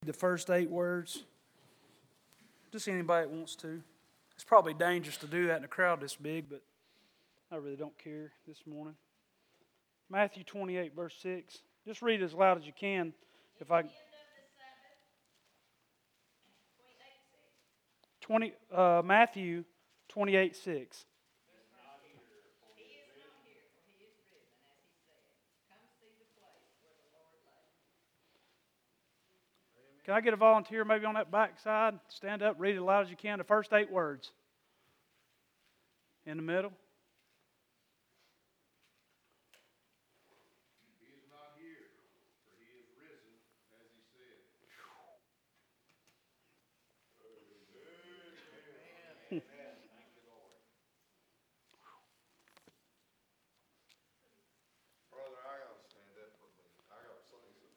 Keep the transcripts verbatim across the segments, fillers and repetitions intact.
the first eight words? Just anybody that wants to. It's probably dangerous to do that in a crowd this big, but I really don't care this morning. Matthew twenty-eight, verse six. Just read it as loud as you can. If I twenty uh, Matthew twenty-eight, six. Can I get a volunteer maybe on that back side? Stand up, read it as loud as you can. The first eight words. In the middle. He is not here, for he is risen, as he said. Amen. Thank you, Lord. Brother, I gotta stand up for a minute. I gotta say something.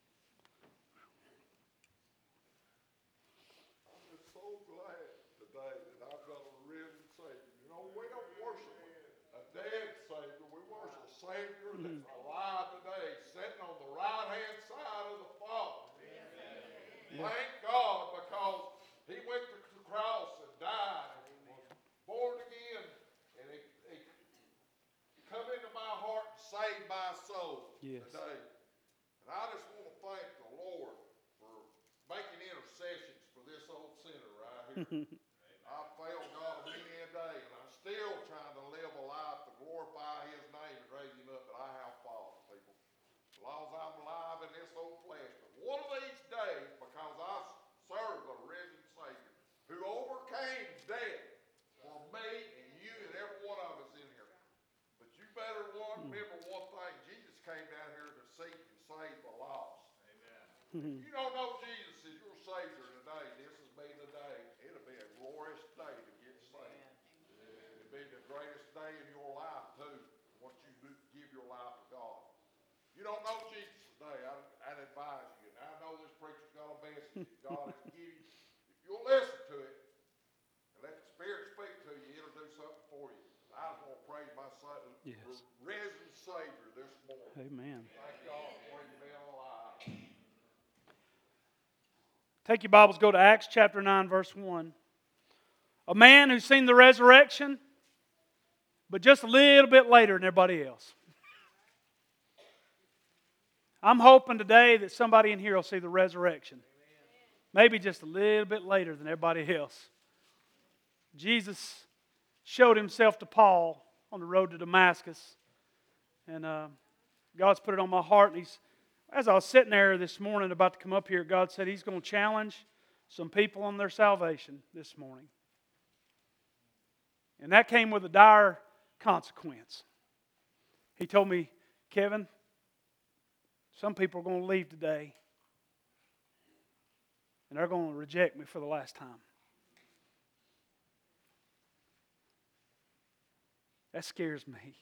I'm just so glad today that I've got a risen Savior. You know, we don't worship a dead Savior. We worship a Savior that's alive today, sitting on the right-hand side of the Father. Amen. Thank God, because he went to the cross and died and was born again, and he, he come into my heart and saved my soul Yes. today. And I just want to thank the Lord for making intercessions for this old sinner right here. I failed God many a day, and I'm still trying to live a life to glorify his name and raise him up, but I have fallen, people. As long as I'm alive in this old flesh. But one of these days, because I serve the risen Savior, who overcame death for me and you and every one of us in here. But you better one, remember one thing. Jesus came down here to seek and save the lost. Amen. If you don't know Jesus as your Savior today, this has been the day. It'll be a glorious day to get saved. It'll be the greatest day in your life, too, once you do give your life to God. If you don't know Jesus today, I'd, I'd advise you. And I know this preacher's got a message that God has given you. If you'll listen to it and let the Spirit speak to you, it'll do something for you. I just want to praise my son, Yes. risen Savior this morning. Amen. Thank God for him being alive. Take your Bibles, go to Acts chapter nine, verse one. A man who's seen the resurrection, but just a little bit later than everybody else. I'm hoping today that somebody in here will see the resurrection. Maybe just a little bit later than everybody else. Jesus showed himself to Paul on the road to Damascus. And uh, God's put it on my heart. And he's, as I was sitting there this morning about to come up here, God said he's going to challenge some people on their salvation this morning. And that came with a dire consequence. He told me, Kevin, some people are going to leave today. And they're going to reject me for the last time. That scares me.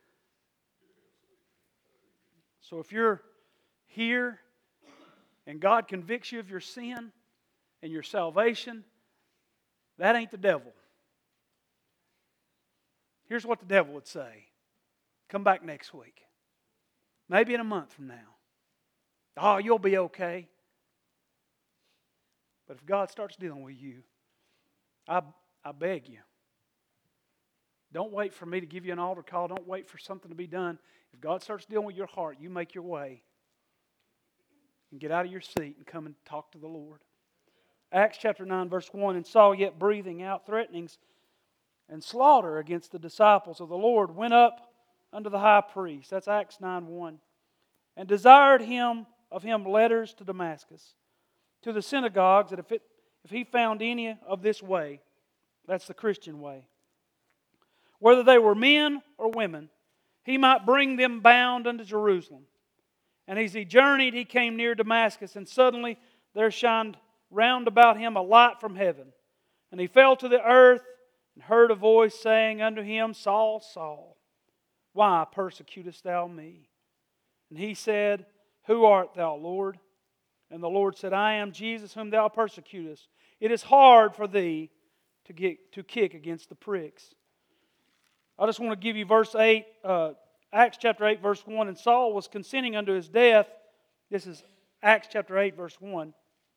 So if you're here and God convicts you of your sin and your salvation, that ain't the devil. Here's what the devil would say. Come back next week. Maybe in a month from now. Oh, you'll be okay. But if God starts dealing with you, I, I beg you, don't wait for me to give you an altar call. Don't wait for something to be done. If God starts dealing with your heart, you make your way and get out of your seat and come and talk to the Lord. Acts chapter nine, verse one, and Saul, yet breathing out threatenings and slaughter against the disciples of the Lord, went up unto the high priest. That's Acts nine one. And desired him of him letters to Damascus, to the synagogues, that if, it, if he found any of this way, that's the Christian way, whether they were men or women, he might bring them bound unto Jerusalem. And as he journeyed, he came near Damascus, and suddenly there shined round about him a light from heaven. And he fell to the earth, and heard a voice saying unto him, Saul, Saul, why persecutest thou me? And he said, Who art thou, Lord? And the Lord said, I am Jesus whom thou persecutest. It is hard for thee to get to kick against the pricks. I just want to give you verse eight, uh, Acts chapter eight, verse one. And Saul was consenting unto his death. This is Acts chapter eight, verse one.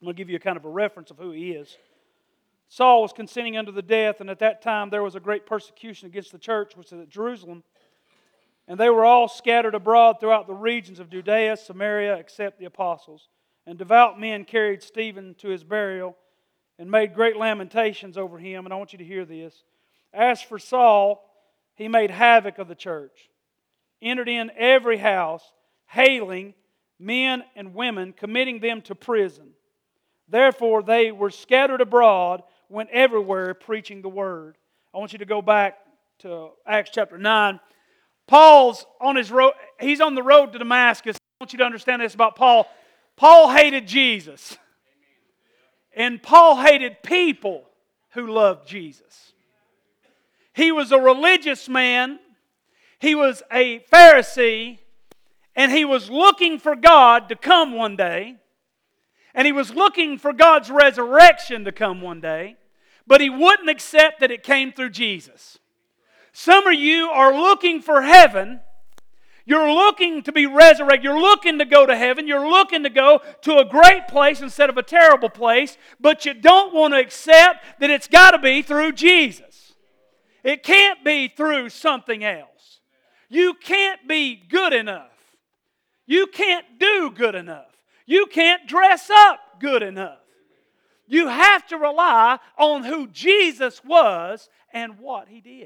I'm going to give you a kind of a reference of who he is. Saul was consenting unto the death, and at that time there was a great persecution against the church, which was at Jerusalem. And they were all scattered abroad throughout the regions of Judea, Samaria, except the apostles. And devout men carried Stephen to his burial and made great lamentations over him. And I want you to hear this. As for Saul, he made havoc of the church, entered in every house, hailing men and women, committing them to prison. Therefore they were scattered abroad, went everywhere preaching the word. I want you to go back to Acts chapter nine. Paul's on his road, he's on the road to Damascus. I want you to understand this about Paul. Paul hated Jesus. And Paul hated people who loved Jesus. He was a religious man. He was a Pharisee. And he was looking for God to come one day. And he was looking for God's resurrection to come one day. But he wouldn't accept that it came through Jesus. Some of you are looking for heaven. You're looking to be resurrected. You're looking to go to heaven. You're looking to go to a great place instead of a terrible place. But you don't want to accept that it's got to be through Jesus. It can't be through something else. You can't be good enough. You can't do good enough. You can't dress up good enough. You have to rely on who Jesus was and what He did.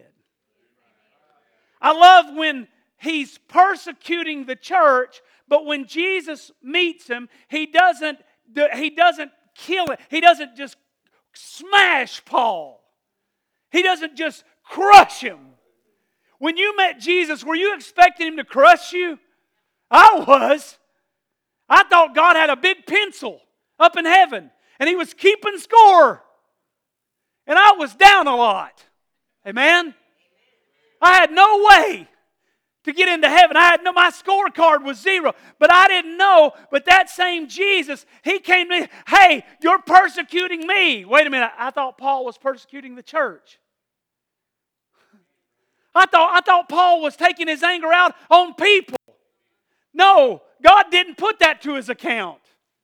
I love when he's persecuting the church, but when Jesus meets him, he doesn't, he doesn't kill it. He doesn't just smash Paul. He doesn't just crush him. When you met Jesus, were you expecting him to crush you? I was. I thought God had a big pencil up in heaven, and He was keeping score. And I was down a lot. Amen? I had no way to get into heaven. I had no, my scorecard was zero. But I didn't know, but that same Jesus, He came to me, hey, you're persecuting me. Wait a minute, I thought Paul was persecuting the church. I thought, I thought Paul was taking his anger out on people. No, God didn't put that to his account.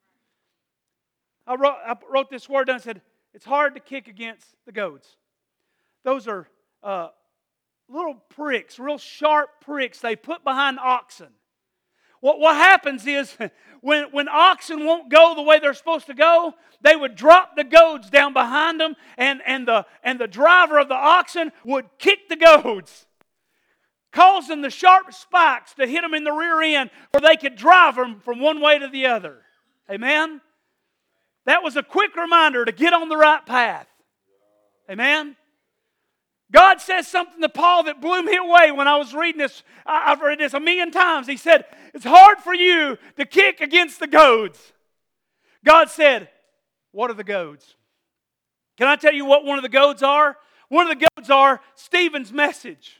I wrote, I wrote this word down and said, it's hard to kick against the goads. Those are uh, little pricks, real sharp pricks they put behind oxen. What, what happens is when, when oxen won't go the way they're supposed to go, they would drop the goads down behind them, and, and, the, and the driver of the oxen would kick the goads, causing the sharp spikes to hit them in the rear end where they could drive them from one way to the other. Amen? That was a quick reminder to get on the right path. Amen? God says something to Paul that blew me away when I was reading this. I've read this a million times. He said, it's hard for you to kick against the goads. God said, what are the goads? Can I tell you what one of the goads are? One of the goads are Stephen's message.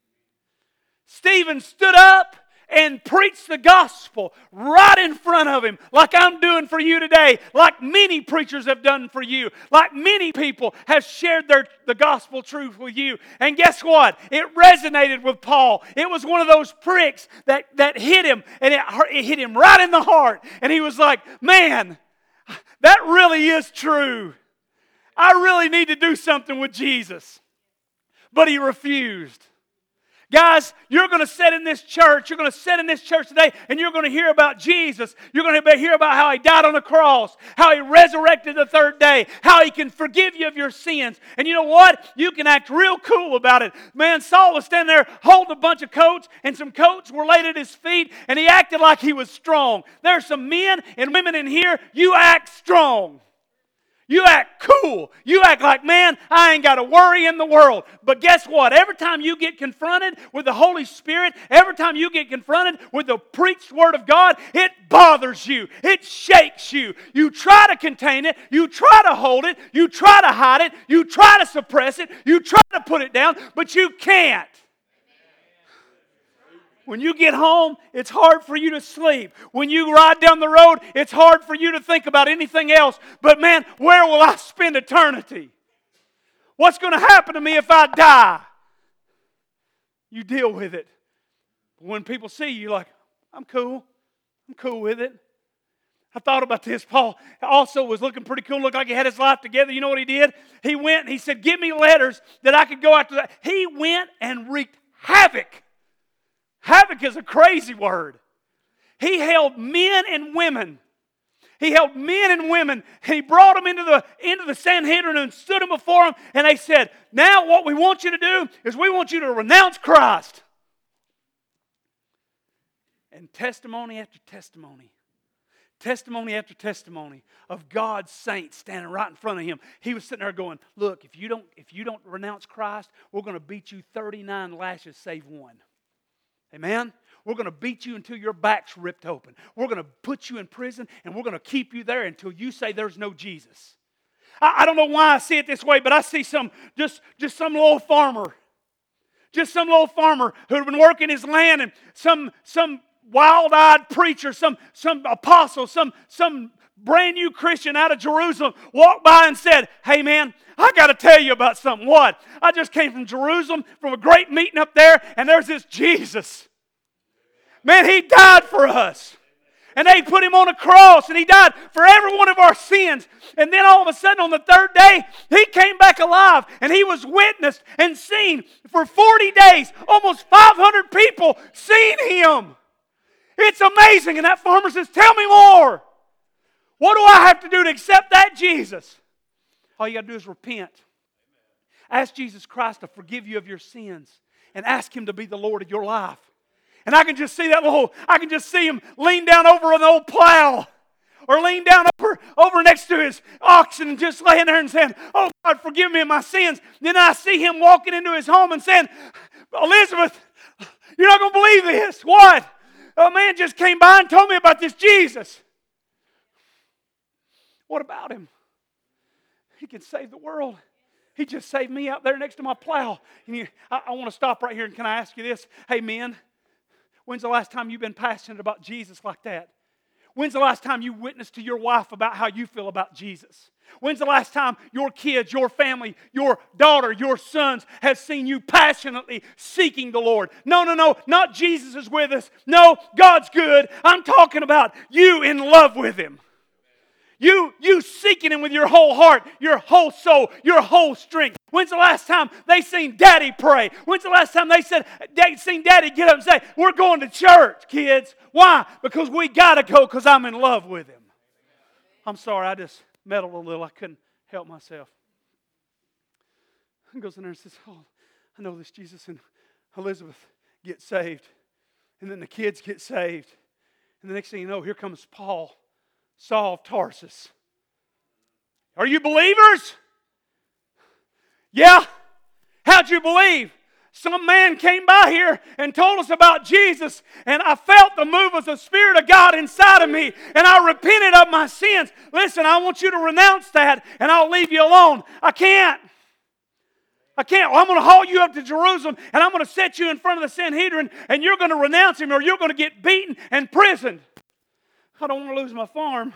Stephen stood up and preached the gospel right in front of him, like I'm doing for you today, like many preachers have done for you, like many people have shared their, the gospel truth with you. And guess what? It resonated with Paul. It was one of those pricks that, that hit him, and it, it hit him right in the heart. And he was like, man, that really is true. I really need to do something with Jesus. But he refused. Guys, you're going to sit in this church, you're going to sit in this church today, and you're going to hear about Jesus. You're going to hear about how He died on the cross, how He resurrected the third day, how He can forgive you of your sins. And you know what? You can act real cool about it. Man, Saul was standing there holding a bunch of coats, and some coats were laid at his feet, and he acted like he was strong. There are some men and women in here, you act strong. You act cool. You act like, man, I ain't got a worry in the world. But guess what? Every time you get confronted with the Holy Spirit, every time you get confronted with the preached Word of God, it bothers you. It shakes you. You try to contain it. You try to hold it. You try to hide it. You try to suppress it. You try to put it down, but you can't. When you get home, it's hard for you to sleep. When you ride down the road, it's hard for you to think about anything else. But man, where will I spend eternity? What's going to happen to me if I die? You deal with it. When people see you, you're like, I'm cool. I'm cool with it. I thought about this. Paul also was looking pretty cool, looked like he had his life together. You know what he did? He went and he said, give me letters that I could go after that. He went and wreaked havoc. Havoc is a crazy word. He held men and women. He held men and women, and he brought them into the, into the Sanhedrin and stood them before them, and they said, now what we want you to do is we want you to renounce Christ. And testimony after testimony, testimony after testimony of God's saints standing right in front of him. He was sitting there going, look, if you don't, if you don't renounce Christ, we're going to beat you thirty-nine lashes save one. Amen? We're going to beat you until your back's ripped open. We're going to put you in prison, and we're going to keep you there until you say there's no Jesus. I, I don't know why I see it this way, but I see some just, just some little farmer. Just some little farmer who had been working his land, and some, some wild-eyed preacher, some, some apostle, some, some brand new Christian out of Jerusalem walked by and said, hey man, I got to tell you about something. What? I just came from Jerusalem, from a great meeting up there, and there's this Jesus. Man, He died for us. And they put Him on a cross, and He died for every one of our sins. And then all of a sudden on the third day, He came back alive, and He was witnessed and seen for forty days. Almost five hundred people seen Him. It's amazing. And that farmer says, tell me more. What do I have to do to accept that Jesus? All you got to do is repent. Ask Jesus Christ to forgive you of your sins, and ask Him to be the Lord of your life. And I can just see that little, I can just see him lean down over an old plow, or lean down over, over next to his oxen and just laying there and saying, oh God, forgive me of my sins. Then I see him walking into his home and saying, Elizabeth, you're not going to believe this. What? A man just came by and told me about this Jesus. What about him? He can save the world. He just saved me out there next to my plow. And you, I, I want to stop right here, and can I ask you this? Hey men, when's the last time you've been passionate about Jesus like that? When's the last time you witnessed to your wife about how you feel about Jesus? When's the last time your kids, your family, your daughter, your sons have seen you passionately seeking the Lord? No, no, no, not Jesus is with us. No, God's good. I'm talking about you in love with Him. You, you seeking Him with your whole heart, your whole soul, your whole strength. When's the last time they seen Daddy pray? When's the last time they said, they seen Daddy get up and say, we're going to church, kids? Why? Because we got to go because I'm in love with Him. I'm sorry, I just meddled a little. I couldn't help myself. He goes in there and says, oh, I know this Jesus. And Elizabeth gets saved. And then the kids get saved. And the next thing you know, here comes Paul, Saul of Tarsus. Are you believers? Yeah. How'd you believe? Some man came by here and told us about Jesus, and I felt the move of the Spirit of God inside of me, and I repented of my sins. Listen, I want you to renounce that, and I'll leave you alone. I can't. I can't. Well, I'm going to haul you up to Jerusalem, and I'm going to set you in front of the Sanhedrin, and you're going to renounce Him, or you're going to get beaten and imprisoned. I don't want to lose my farm,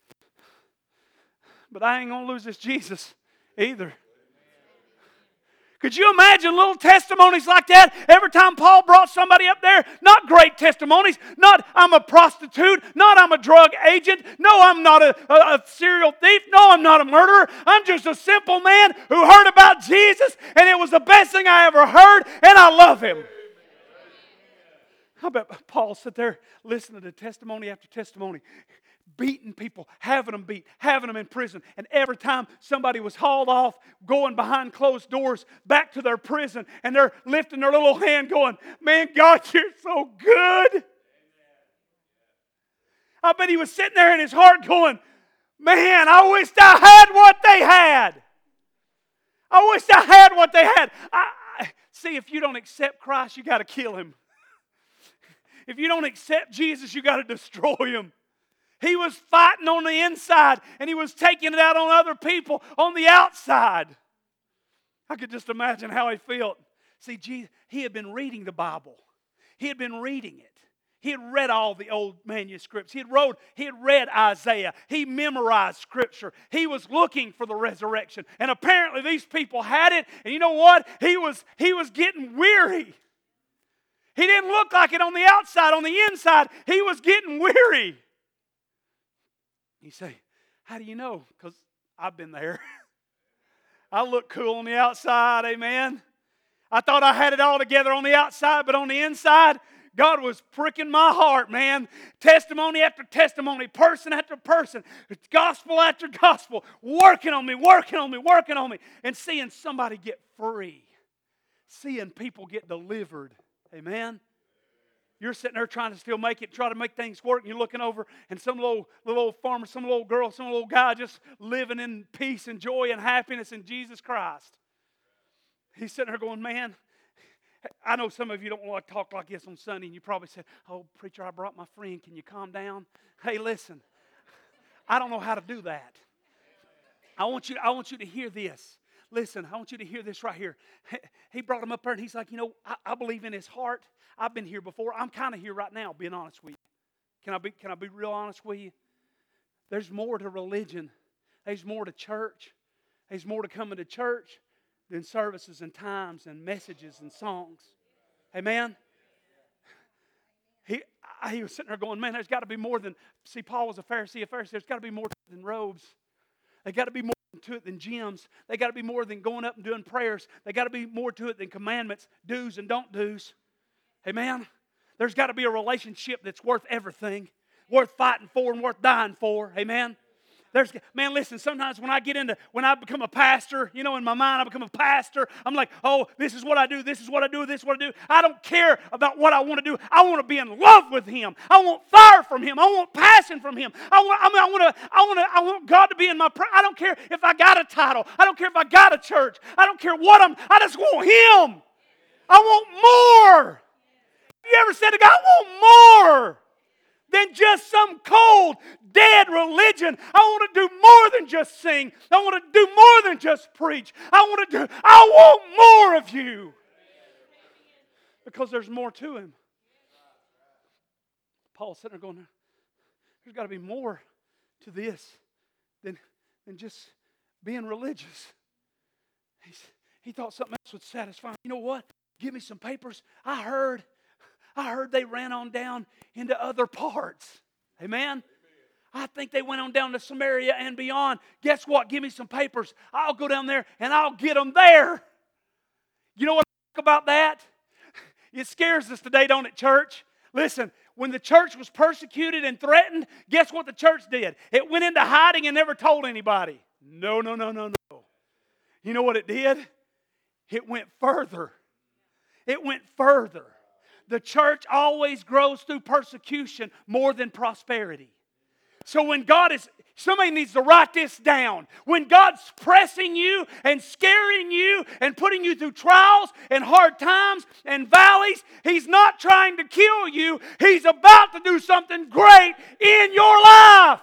but I ain't going to lose this Jesus either. Could you imagine little testimonies like that? Every time Paul brought somebody up there, not great testimonies, not I'm a prostitute, not I'm a drug agent, no, I'm not a, a, a serial thief, no, I'm not a murderer. I'm just a simple man who heard about Jesus, and it was the best thing I ever heard, and I love Him. I bet Paul sat there listening to testimony after testimony, beating people, having them beat, having them in prison. And every time somebody was hauled off, going behind closed doors back to their prison, and they're lifting their little hand going, man, God, you're so good. I bet he was sitting there in his heart going, man, I wish I had what they had. I wish I had what they had. I, I, see, if you don't accept Christ, you got to kill Him. If you don't accept Jesus, you got to destroy Him. He was fighting on the inside, and he was taking it out on other people on the outside. I could just imagine how he felt. See, Jesus, he had been reading the Bible. He had been reading it. He had read all the old manuscripts. He had, wrote, he had read Isaiah. He memorized Scripture. He was looking for the resurrection. And apparently these people had it. And you know what? He was, he was getting weary. He didn't look like it on the outside. On the inside, he was getting weary. You say, how do you know? Because I've been there. I look cool on the outside, amen. I thought I had it all together on the outside, but on the inside, God was pricking my heart, man. Testimony after testimony, person after person, gospel after gospel, working on me, working on me, working on me, and seeing somebody get free, seeing people get delivered, amen. You're sitting there trying to still make it, try to make things work, and you're looking over, and some little, little old farmer, some little girl, some little guy just living in peace and joy and happiness in Jesus Christ. He's sitting there going, man, I know some of you don't want to talk like this on Sunday, and you probably said, oh, preacher, I brought my friend. Can you calm down? Hey, listen, I don't know how to do that. I want you, I want you to hear this. Listen, I want you to hear this right here. He brought him up there, and he's like, you know, I, I believe in his heart. I've been here before. I'm kind of here right now, being honest with you. Can I be, can I be real honest with you? There's more to religion. There's more to church. There's more to coming to church than services and times and messages and songs. Amen? He, he was sitting there going, man, there's got to be more than, see, Paul was a Pharisee, a Pharisee. There's got to be more than robes. There's got to be more to it than gyms. They got to be more than going up and doing prayers. They got to be more to it than commandments, do's and don't do's. Amen? There's got to be a relationship that's worth everything, worth fighting for and worth dying for. Amen? There's, man, listen, sometimes when I get into, when I become a pastor, you know, in my mind I become a pastor, I'm like, oh, this is what I do, this is what I do, this is what I do. I don't care about what I want to do. I want to be in love with Him. I want fire from Him. I want passion from Him. I want, I mean, I want to, I want to, I want God to be in my prayer. I don't care if I got a title. I don't care if I got a church. I don't care what I'm, I just want Him. I want more. Have you ever said to God, I want more than just some cold, dead religion? I want to do more than just sing. I want to do more than just preach. I want to do, I want more of you. Because there's more to Him. Paul's sitting there going, there's got to be more to this than, than just being religious. He's, he thought something else would satisfy him. You know what? Give me some papers. I heard I heard they ran on down into other parts. Amen? Amen? I think they went on down to Samaria and beyond. Guess what? Give me some papers. I'll go down there and I'll get them there. You know what I think about that? It scares us today, don't it, church? Listen, when the church was persecuted and threatened, guess what the church did? It went into hiding and never told anybody. No, no, no, no, no. You know what it did? It went further. It went further. The church always grows through persecution more than prosperity. So when God is, somebody needs to write this down. When God's pressing you and scaring you and putting you through trials and hard times and valleys, He's not trying to kill you. He's about to do something great in your life.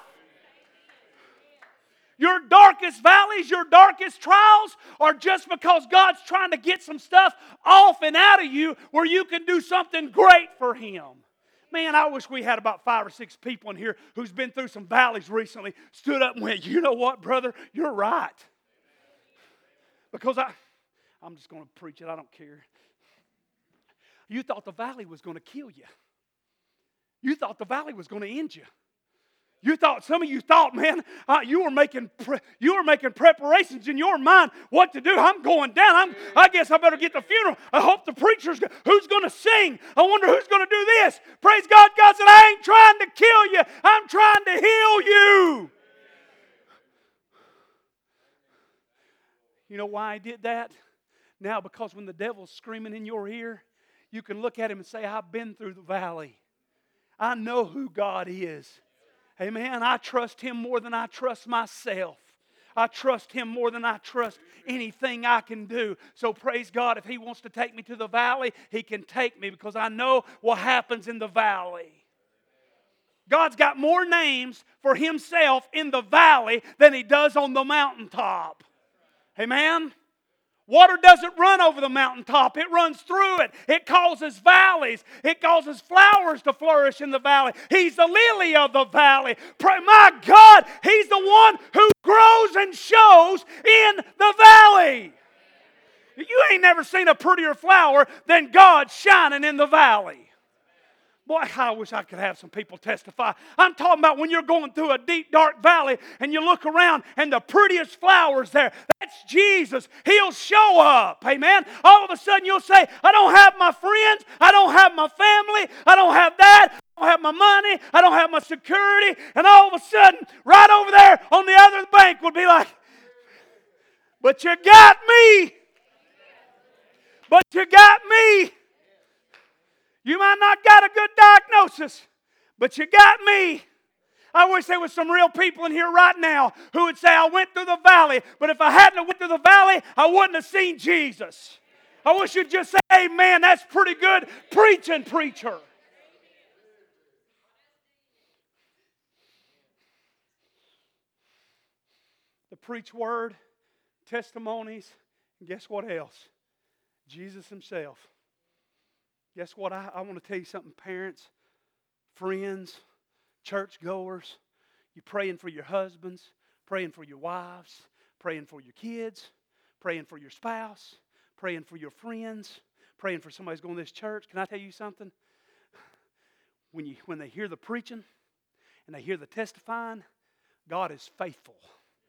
Your darkest valleys, your darkest trials are just because God's trying to get some stuff off and out of you where you can do something great for Him. Man, I wish we had about five or six people in here who's been through some valleys recently, stood up and went, you know what, brother, you're right. Because I, I'm just going to preach it, I don't care. You thought the valley was going to kill you. You thought the valley was going to end you. You thought, some of you thought, man, uh, you were making pre- you were making preparations in your mind what to do. I'm going down. I'm, I guess I better get the funeral. I hope the preacher's, who's going to sing? I wonder who's going to do this. Praise God. God said, I ain't trying to kill you. I'm trying to heal you. You know why I did that? Now, because when the devil's screaming in your ear, you can look at him and say, I've been through the valley. I know who God is. Amen. I trust Him more than I trust myself. I trust Him more than I trust anything I can do. So praise God, if He wants to take me to the valley, He can take me because I know what happens in the valley. God's got more names for Himself in the valley than He does on the mountaintop. Amen. Water doesn't run over the mountaintop. It runs through it. It causes valleys. It causes flowers to flourish in the valley. He's the lily of the valley. Pray, my God, He's the one who grows and shows in the valley. You ain't never seen a prettier flower than God shining in the valley. Boy, I wish I could have some people testify. I'm talking about when you're going through a deep, dark valley and you look around and the prettiest flowers there. That's Jesus. He'll show up. Amen. All of a sudden you'll say, I don't have my friends. I don't have my family. I don't have that. I don't have my money. I don't have my security. And all of a sudden, right over there on the other bank would be like, but you got me. But you got me. You might not got a good diagnosis, but you got me. I wish there was some real people in here right now who would say, I went through the valley, but if I hadn't went through the valley, I wouldn't have seen Jesus. I wish you'd just say, amen, that's pretty good preaching, preacher. The preach word, testimonies, and guess what else? Jesus Himself. Guess what? I, I want to tell you something, parents, friends, churchgoers. You're praying for your husbands, praying for your wives, praying for your kids, praying for your spouse, praying for your friends, praying for somebody who's going to this church. Can I tell you something? When, you, when they hear the preaching and they hear the testifying, God is faithful.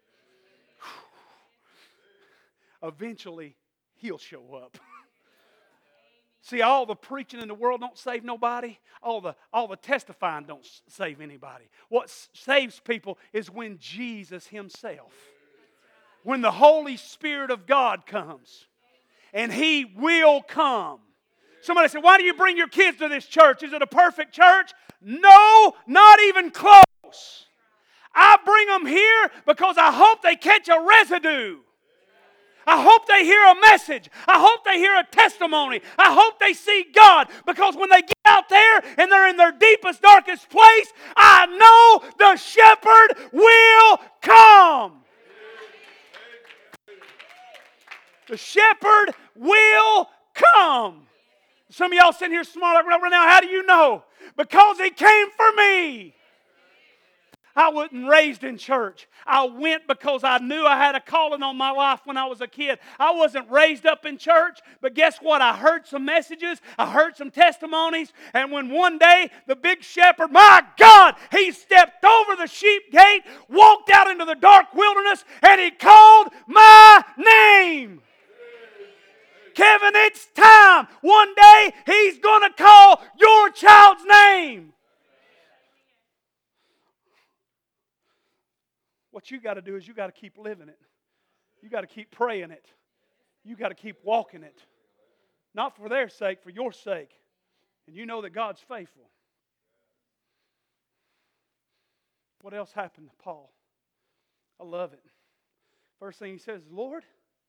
Eventually, He'll show up. See, all the preaching in the world don't save nobody. All the, all the testifying don't save anybody. What saves people is when Jesus Himself, when the Holy Spirit of God comes. And He will come. Somebody said, why do you bring your kids to this church? Is it a perfect church? No, not even close. I bring them here because I hope they catch a residue. I hope they hear a message. I hope they hear a testimony. I hope they see God. Because when they get out there and they're in their deepest, darkest place, I know the shepherd will come. The shepherd will come. Some of y'all sitting here smart right now. How do you know? Because He came for me. I wasn't raised in church. I went because I knew I had a calling on my life when I was a kid. I wasn't raised up in church, but guess what? I heard some messages. I heard some testimonies. And when one day the big shepherd, my God, He stepped over the sheep gate, walked out into the dark wilderness, and He called my name. Kevin, it's time. One day He's going to call your child's name. What you got to do is you got to keep living it. You got to keep praying it. You got to keep walking it. Not for their sake, for your sake. And you know that God's faithful. What else happened to Paul? I love it. First thing he says is, Lord,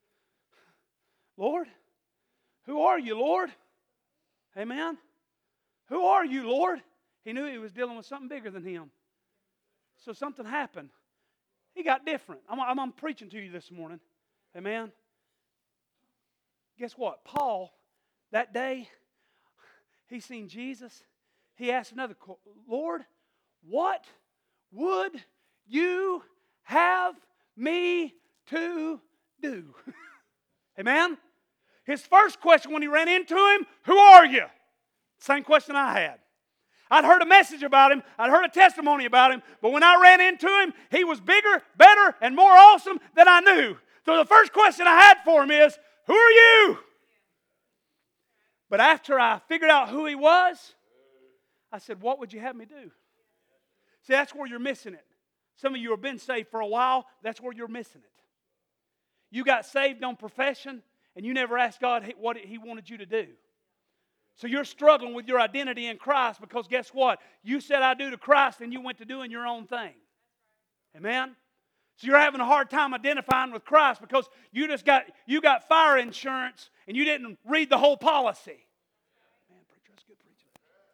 Lord, who are you, Lord? Amen? Who are you, Lord? He knew he was dealing with something bigger than him. So something happened. He got different. I'm, I'm, I'm preaching to you this morning. Amen? Guess what? Paul, that day, he seen Jesus. He asked another, Lord, what would you have me to do? Amen? His first question when he ran into him, who are you? Same question I had. I'd heard a message about him. I'd heard a testimony about him. But when I ran into him, he was bigger, better, and more awesome than I knew. So the first question I had for him is, who are you? But after I figured out who he was, I said, what would you have me do? See, that's where you're missing it. Some of you have been saved for a while. That's where you're missing it. You got saved on profession, and you never asked God what He wanted you to do. So you're struggling with your identity in Christ because guess what? You said I do to Christ and you went to doing your own thing. Amen? So you're having a hard time identifying with Christ because you just got you got fire insurance and you didn't read the whole policy. Man, preacher, that's good preaching.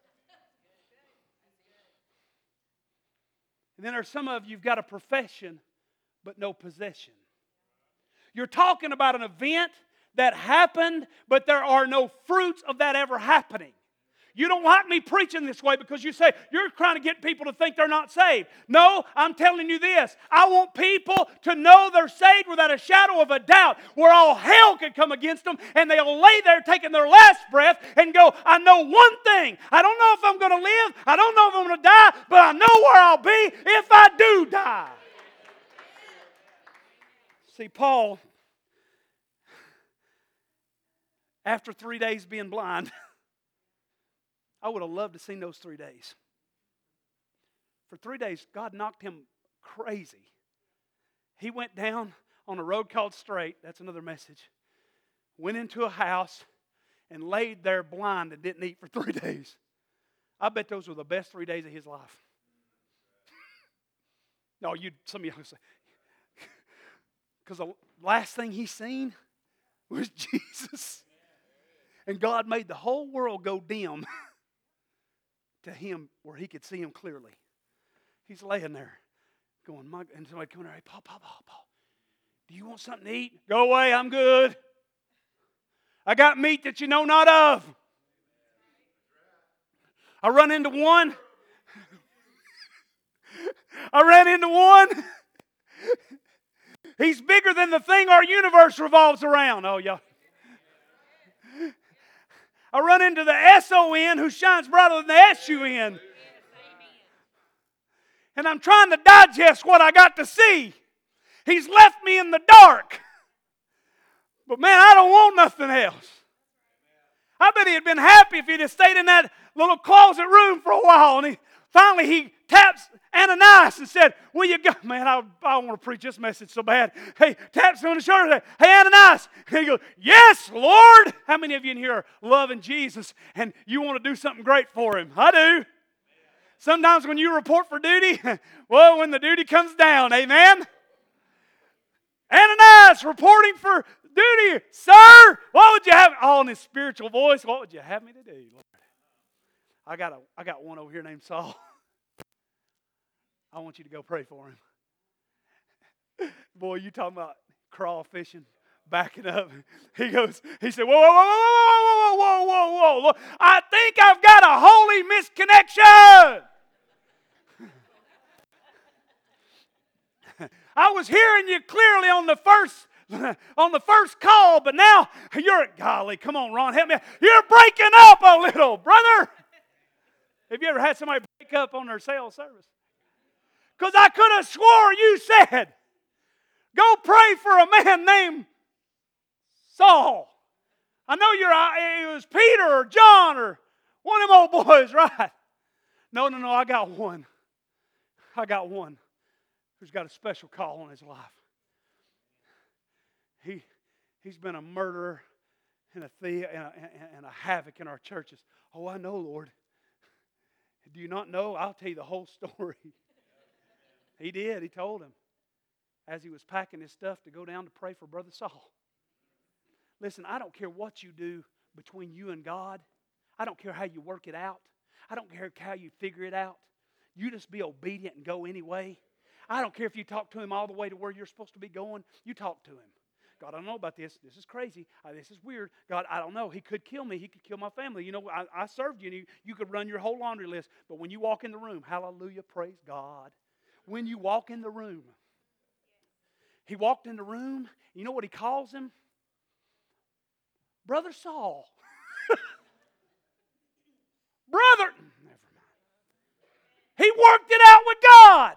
And then there's some of you've got a profession but no possession. You're talking about an event that happened, but there are no fruits of that ever happening. You don't like me preaching this way because you say you're trying to get people to think they're not saved. No, I'm telling you this. I want people to know they're saved without a shadow of a doubt, where all hell could come against them and they'll lay there taking their last breath and go, I know one thing. I don't know if I'm going to live. I don't know if I'm going to die, but I know where I'll be if I do die. See, Paul, after three days being blind, I would have loved to seen those three days. For three days, God knocked him crazy. He went down on a road called Straight. That's another message. Went into a house and laid there blind and didn't eat for three days. I bet those were the best three days of his life. No, you. Some of you say, because the last thing he seen was Jesus. And God made the whole world go dim to him where he could see him clearly. He's laying there going, my, and somebody coming there, hey, Paul, Paul, Paul, Paul, do you want something to eat? Go away, I'm good. I got meat that you know not of. I run into one. I ran into one. He's bigger than the thing our universe revolves around. Oh, y'all. I run into the S O N who shines brighter than the S U N. And I'm trying to digest what I got to see. He's left me in the dark. But man, I don't want nothing else. I bet he'd been happy if he'd have stayed in that little closet room for a while. And he, finally he taps Ananias and said, will you go? Man, I, I want to preach this message so bad. Hey, taps him on the shoulder and said, hey, Ananias. And he goes, yes, Lord. How many of you in here are loving Jesus and you want to do something great for him? I do. Sometimes when you report for duty, well, when the duty comes down, amen? Ananias reporting for duty. Sir, what would you have? Oh, in his spiritual voice, what would you have me to do, Lord? I got, a, I got one over here named Saul. I want you to go pray for him. Boy, you talking about crawfishing, backing up. He goes, he said, whoa, whoa, whoa, whoa, whoa, whoa, whoa, whoa, whoa. I think I've got a holy misconnection. I was hearing you clearly on the first on the first call, but now you're, golly, come on, Ron, help me. You're breaking up a little, brother. Have you ever had somebody break up on their cell service? Because I could have swore you said, go pray for a man named Saul. I know you're, it was Peter or John or one of them old boys, right? No, no, no, I got one. I got one who's got a special call on his life. He, he's been a murderer and a thief and a, and a havoc in our churches. Oh, I know, Lord. Do you not know? I'll tell you the whole story. He did. He told him as he was packing his stuff to go down to pray for Brother Saul. Listen, I don't care what you do between you and God. I don't care how you work it out. I don't care how you figure it out. You just be obedient and go anyway. I don't care if you talk to him all the way to where you're supposed to be going. You talk to him. God, I don't know about this. This is crazy. Uh, this is weird. God, I don't know. He could kill me. He could kill my family. You know, I, I served you, and you, you could run your whole laundry list. But when you walk in the room, hallelujah, praise God. When you walk in the room, he walked in the room. You know what he calls him? Brother Saul. Brother. Never mind. He worked it out with God.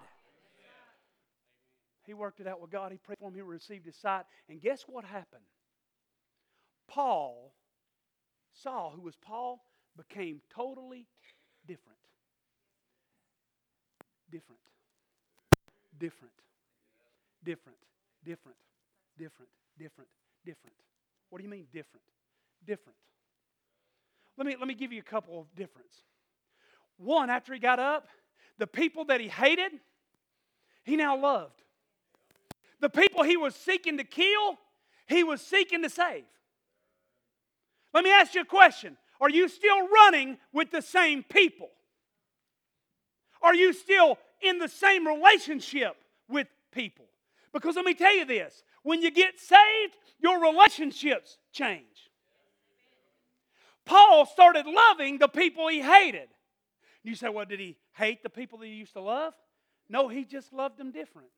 He worked it out with God. He prayed for him. He received his sight. And guess what happened? Paul, Saul, who was Paul, became totally different. Different. Different. Different. Different. Different. Different. Different. What do you mean different? Different. Let me, let me give you a couple of difference. One, after he got up, the people that he hated, he now loved. The people he was seeking to kill, he was seeking to save. Let me ask you a question. Are you still running with the same people? Are you still in the same relationship with people? Because let me tell you this. When you get saved, your relationships change. Paul started loving the people he hated. You say, well, did he hate the people that he used to love? No, he just loved them different.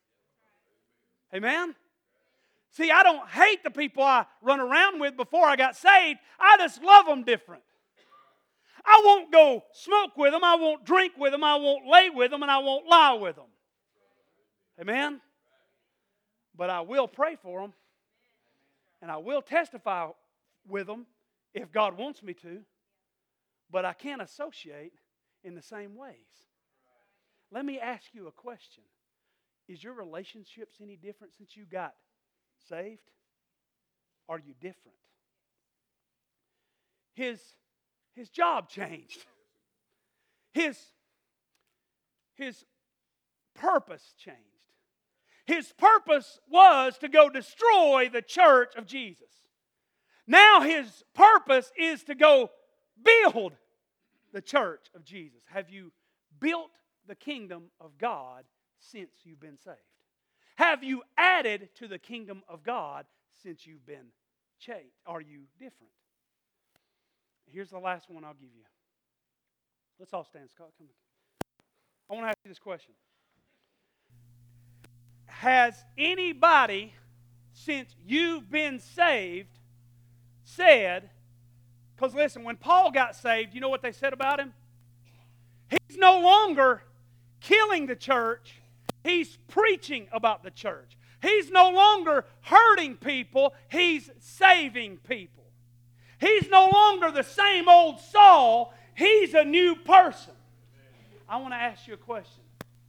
Amen? See, I don't hate the people I run around with before I got saved. I just love them different. I won't go smoke with them. I won't drink with them. I won't lay with them. And I won't lie with them. Amen? But I will pray for them. And I will testify with them if God wants me to. But I can't associate in the same ways. Let me ask you a question. Is your relationships any different since you got saved? Are you different? His, his job changed. His, his purpose changed. His purpose was to go destroy the church of Jesus. Now his purpose is to go build the church of Jesus. Have you built the kingdom of God since you've been saved? Have you added to the kingdom of God since you've been changed? Are you different? Here's the last one I'll give you. Let's all stand, Scott. Come on. I want to ask you this question. Has anybody, since you've been saved, said, because listen, when Paul got saved, you know what they said about him? He's no longer killing the church. He's preaching about the church. He's no longer hurting people. He's saving people. He's no longer the same old Saul. He's a new person. I want to ask you a question.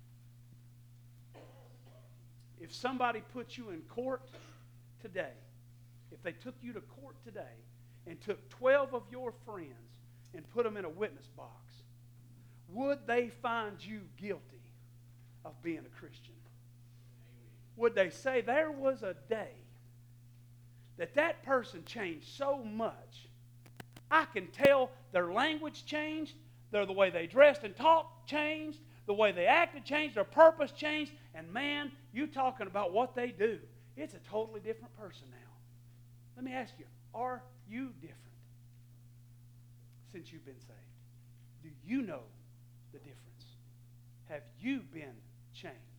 If somebody put you in court today, if they took you to court today and took twelve of your friends and put them in a witness box, would they find you guilty of being a Christian? Would they say there was a day that that person changed so much? I can tell their language changed, their, the way they dressed and talked changed, the way they acted changed, their purpose changed, and man, you talking about what they do, it's a totally different person now. Let me ask you, are you different since you've been saved? Do you know the difference? Have you been changed?